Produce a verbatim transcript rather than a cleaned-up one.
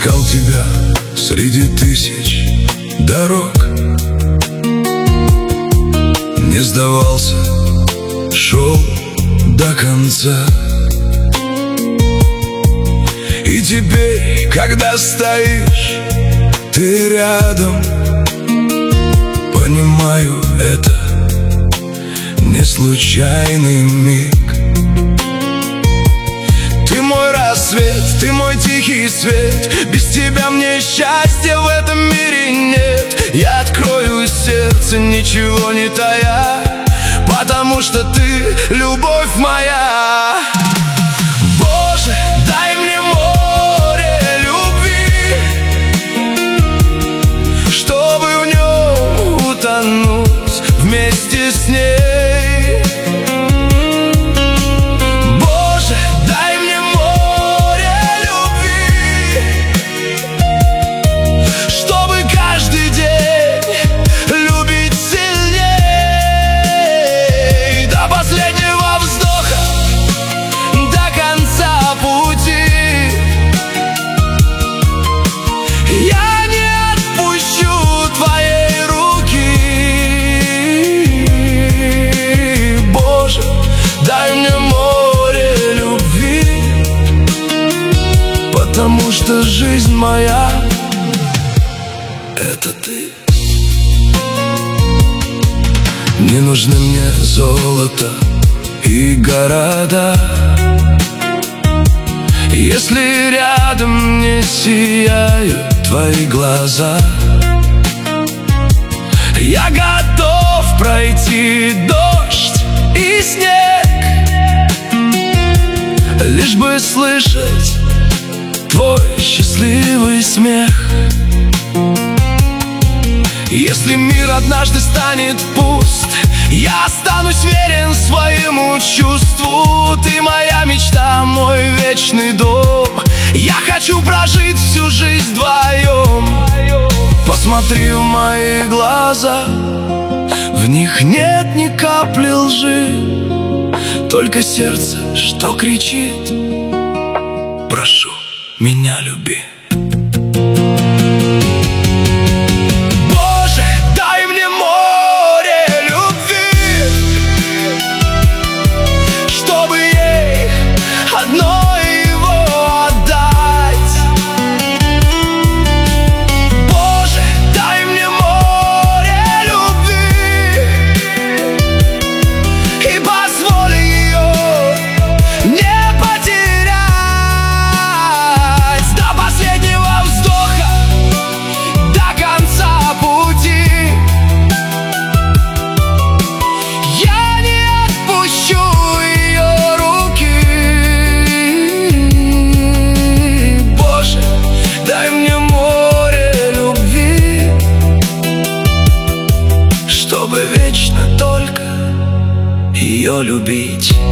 Искал тебя среди тысяч дорог, не сдавался, шел до конца. И теперь, когда стоишь ты рядом, понимаю, это не случайный миг. Ты мой рассвет, ты мой тихий свет. Без тебя мне счастья в этом мире нет. Я открою сердце, ничего не тая, потому что ты любовь моя. Боже, дай мне море любви, чтобы в нем утонуть вместе с ней. Потому что жизнь моя — это ты. Не нужны мне золото и города, если рядом не сияют твои глаза. Я готов пройти дождь и снег, лишь бы слышать твой счастливый смех. Если мир однажды станет пуст, я останусь верен своему чувству. Ты моя мечта, мой вечный дом. Я хочу прожить всю жизнь вдвоем. Посмотри в мои глаза, в них нет ни капли лжи, только сердце, что кричит: прошу, меня люби. Боже, дай мне море любви, чтобы ей одной его отдать. Боже, дай мне море любви и позволь ее не потерять. Чтобы вечно только ее любить.